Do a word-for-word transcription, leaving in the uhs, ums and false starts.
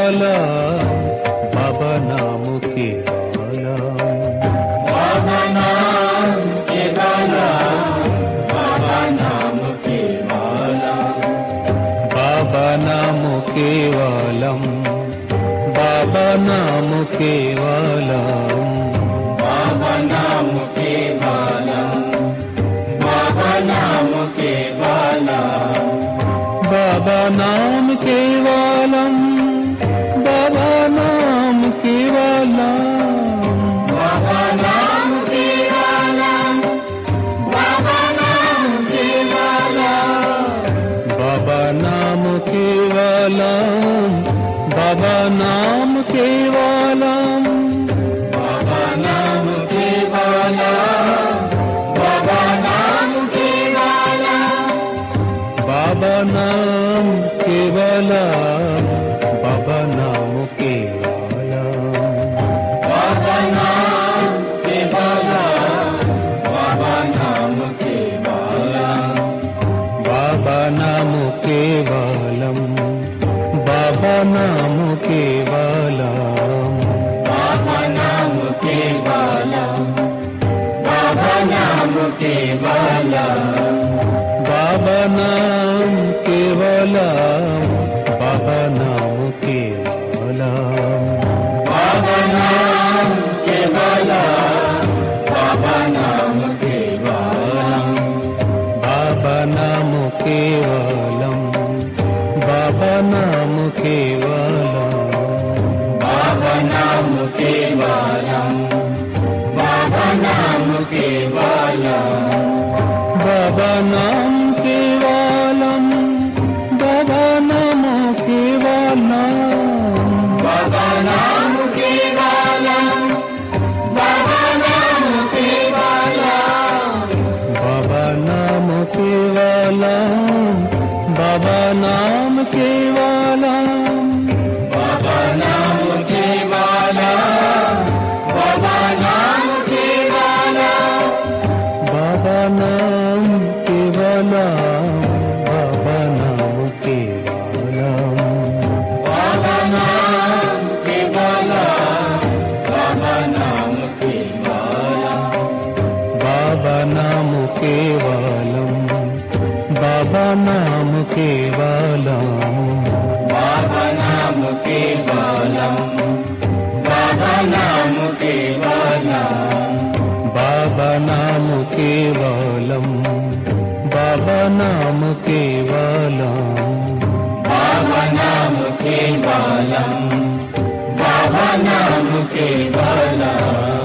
वाला, बाबा नाम के वाला, बाबा नाम के वाला, बाबा नाम के वाला, बाबा नाम केवलम, बाबा नाम केवलम, बाबा नाम के वाला, बाबा नाम के वाला, बाबा नाम केवलम, बाबा नाम केवलम, बाबा नाम के वाला, बाबा नाम के वाला, बाबा नाम केवलम, बाबा नाम केवलम, बाबा नाम के वाला, बाबा नाम के वाला, बाबा नाम केवलम, बाबा नाम केवलम, बाबा नाम के वाला, बाबा नाम के वाला, बाबा नाम केवलम, बाबा नाम केवलम, बाबा नाम के वाला, बाबा नाम के वाला, बाबा नाम केवलम, बाबा नाम केवलम, बाबा नाम के वाला, बाबा नाम के वाला, बाबा नाम केवलम, बाबा नाम केवलम, बाबा नाम के वाला, बाबा नाम के वाला, बाबा नाम केवलम, बाबा नाम केवलम, बाबा नाम के वाला, बाबा नाम के वाला, बाबा नाम केवलम, बाबा नाम केवलम, बाबा नाम के वाला, बाबा नाम के वाला, बाबा नाम केवलम, बाबा नाम केवलम, बाबा नाम के वाला, बाबा नाम के वाला, बाबा नाम केवलम, बाबा नाम केवलम, बाबा नाम के वाला, बाबा नाम के वाला, बाबा नाम केवलम, बाबा नाम केवलम, बाबा नाम के वाला, बाबा नाम के वाला।